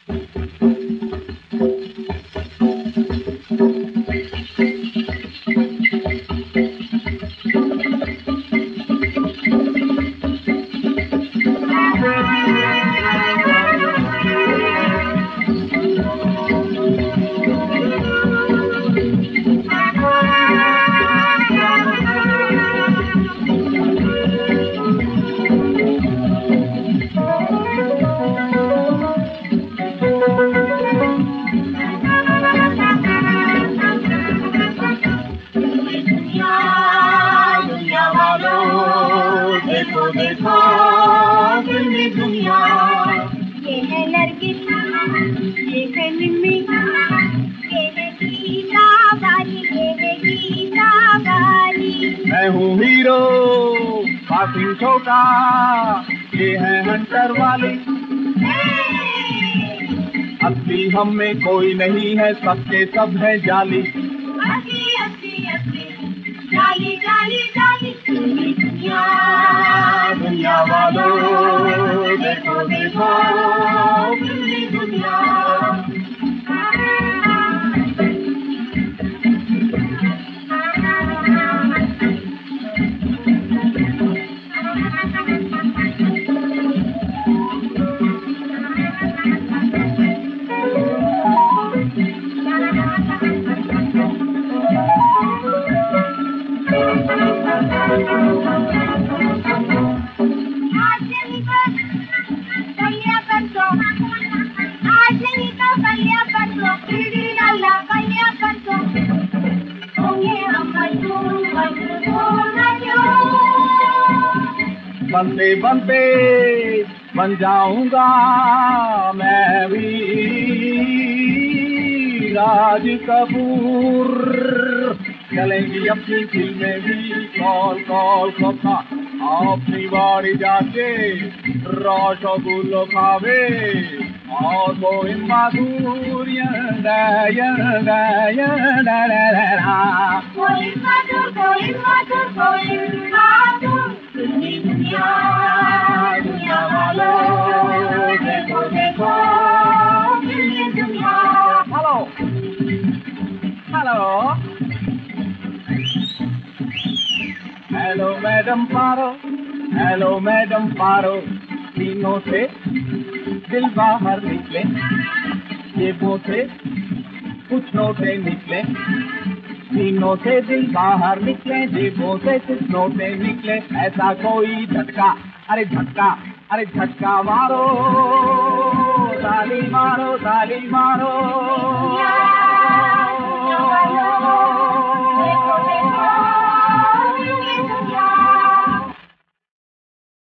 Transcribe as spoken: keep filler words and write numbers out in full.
देखो देखो फिल्मी दुनिया, ये है लड़की, ये है मिमी, ये है गीता वाली, ये है गीता वाली। मैं हूँ हीरो पासिंग छोटा, ये है हंटर वाली। असली हम में कोई नहीं है, सबके सब है जाली। असली असली असली जाली जाली जाली। दुनिया दुनिया वालों देखो देखो फिल्मी दुनिया। बनते बनते बन जाऊंगा मैं भी राज कपूर। चलेंगी अपनी फिल्में भी कॉल कॉल कथा, अपनी बाड़ी जाके रसगुल्लो खावे और कोई माधुर यंदा यंदा यंदा कोई माधुर कोई माधुर कोई माधुर। दुनिया दुनिया वालों देखो देखो फिल्मी दुनिया। Hello hello hello madam Paro, hello madam Paro. तीनों से दिल बाहर निकले, जेबों से कुछ नोटे निकले। तीनों से दिल बाहर निकले, जेबों से कुछ नोटे निकले। ऐसा कोई झटका, अरे झटका, अरे झटका मारो, ताली मारो ताली मारो।